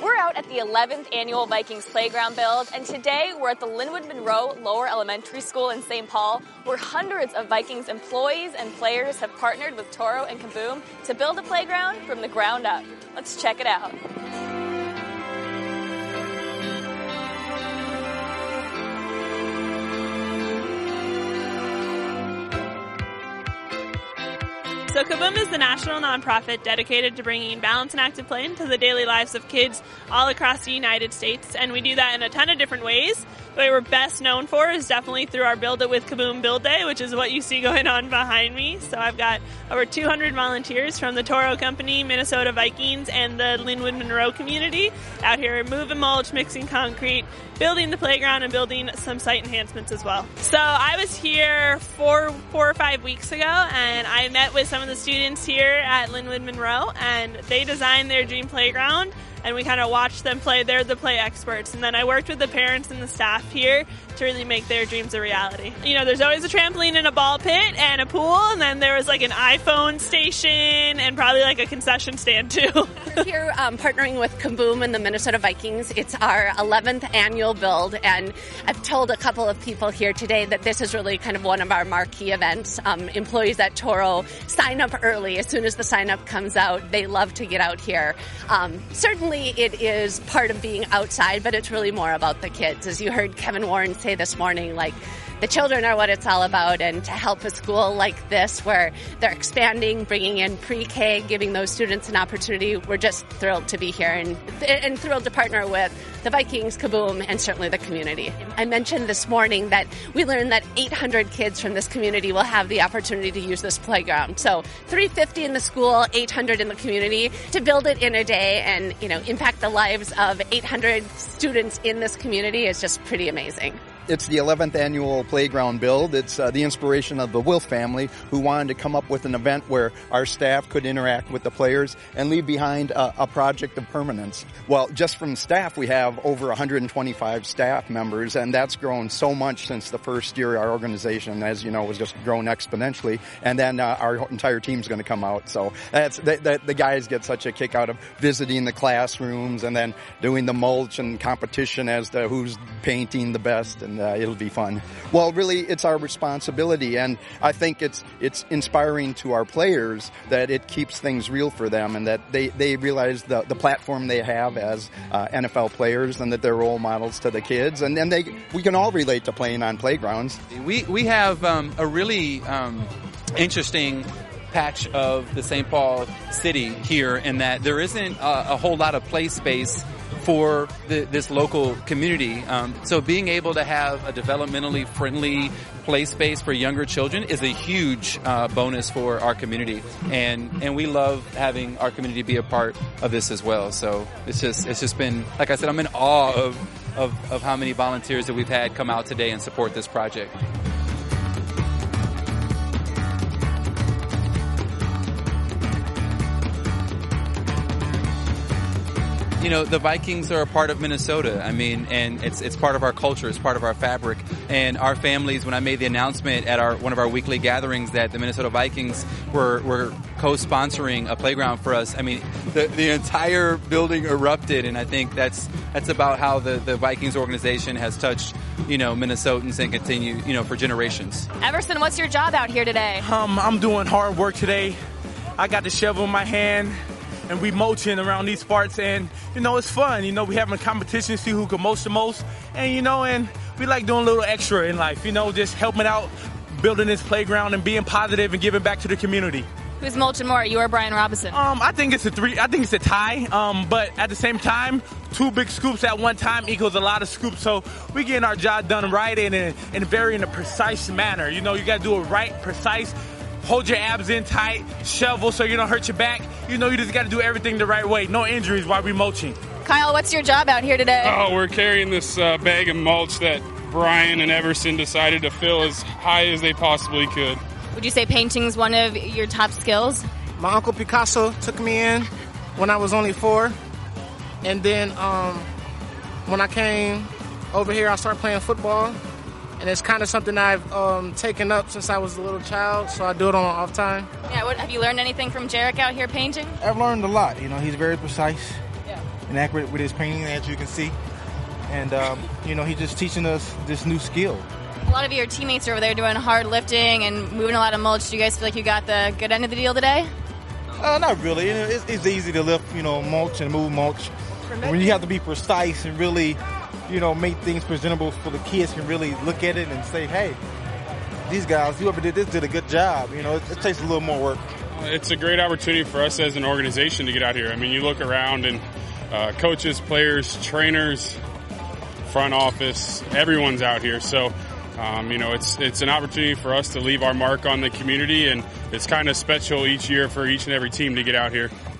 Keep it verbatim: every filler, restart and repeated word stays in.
We're out at the eleventh Annual Vikings Playground Build, and today we're at the Linwood Monroe Lower Elementary School in Saint Paul, where hundreds of Vikings employees and players have partnered with Toro and Kaboom to build a playground from the ground up. Let's check it out. So Kaboom is the national nonprofit dedicated to bringing balance and active play into the daily lives of kids all across the United States, and we do that in a ton of different ways. The way we're best known for is definitely through our Build It with Kaboom Build Day, which is what you see going on behind me. So I've got over two hundred volunteers from the Toro Company, Minnesota Vikings, and the Linwood Monroe community out here moving mulch, mixing concrete, building the playground, and building some site enhancements as well. So I was here four, four or five weeks ago, and I met with some of the students here at Linwood Monroe, and they designed their dream playground, and we kind of watched them play. They're the play experts. And then I worked with the parents and the staff here to really make their dreams a reality. You know, there's always a trampoline and a ball pit and a pool, and then there was like an iPhone station and probably like a concession stand too. We're here um, partnering with Kaboom and the Minnesota Vikings. It's our eleventh annual build, and I've told a couple of people here today that this is really kind of one of our marquee events. Um, employees at Toro sign up early. As soon as the sign up comes out, they love to get out here. Um, certainly it is part of being outside, but it's really more about the kids. As you heard Kevin Warren say this morning, like, the children are what it's all about, and to help a school like this where they're expanding, bringing in pre-K, giving those students an opportunity, we're just thrilled to be here and, and thrilled to partner with the Vikings, Kaboom, and certainly the community. I mentioned this morning that we learned that eight hundred kids from this community will have the opportunity to use this playground. So three hundred fifty in the school, eight hundred in the community. To build it in a day and, you know, impact the lives of eight hundred students in this community is just pretty amazing. It's the eleventh annual playground build. It's uh, the inspiration of the Wilf family, who wanted to come up with an event where our staff could interact with the players and leave behind a, a project of permanence. Well, just from staff, we have over one hundred twenty-five staff members, and that's grown so much since the first year. Our organization, as you know, was just grown exponentially, and then uh, our entire team's going to come out. So that's the, the, the guys get such a kick out of visiting the classrooms and then doing the mulch and competition as to who's painting the best, and uh, it'll be fun. Well, really, it's our responsibility, and I think it's it's inspiring to our players that it keeps things real for them, and that they, they realize the, the platform they have as uh, N F L players, and that they're role models to the kids, and then they we can all relate to playing on playgrounds. We we have um, a really um, interesting patch of the Saint Paul city here, in that there isn't a, a whole lot of play space for the, this local community. Um, so being able to have a developmentally friendly play space for younger children is a huge uh, bonus for our community, and and we love having our community be a part of this as well. So it's just it's just been, like I said, I'm in awe of of, of how many volunteers that we've had come out today and support this project. You know, the Vikings are a part of Minnesota. I mean, and it's it's part of our culture. It's part of our fabric. And our families, when I made the announcement at our one of our weekly gatherings that the Minnesota Vikings were were co-sponsoring a playground for us, I mean, the the entire building erupted. And I think that's that's about how the, the Vikings organization has touched, you know, Minnesotans and continue, you know, for generations. Everson, what's your job out here today? Um, I'm doing hard work today. I got the shovel in my hand, and we mulching around these parts, and, you know, it's fun. You know, we having a competition to see who can mulch the most, and, you know, and we like doing a little extra in life, you know, just helping out, building this playground and being positive and giving back to the community. Who's mulching more, you or Brian Robinson? Um, I think it's a three, I think it's a tie, um, but at the same time, two big scoops at one time equals a lot of scoops, so we getting our job done right and in, in very in a precise manner. You know, you got to do it right, precise. Hold your abs in tight, shovel so you don't hurt your back. You know, you just got to do everything the right way. No injuries while we mulching. Kyle, what's your job out here today? Oh, we're carrying this uh, bag of mulch that Brian and Everson decided to fill as high as they possibly could. Would you say painting's one of your top skills? My uncle Picasso took me in when I was only four. And then um, when I came over here, I started playing football. And it's kind of something I've um, taken up since I was a little child, so I do it on off time. Yeah, what, have you learned anything from Jarek out here painting? I've learned a lot. You know, he's very precise. Yeah. and accurate with his painting, as you can see. And, um, you know, he's just teaching us this new skill. A lot of your teammates are over there doing hard lifting and moving a lot of mulch. Do you guys feel like you got the good end of the deal today? Uh, not really. You know, it's, it's easy to lift, you know, mulch and move mulch. When you have to be precise and really, you know, make things presentable for the kids can really look at it and say, hey, these guys, whoever did this did a good job. You know, it, it takes a little more work. It's a great opportunity for us as an organization to get out here. I mean, you look around and uh, coaches, players, trainers, front office, everyone's out here. So, um, you know, it's it's an opportunity for us to leave our mark on the community, and it's kind of special each year for each and every team to get out here.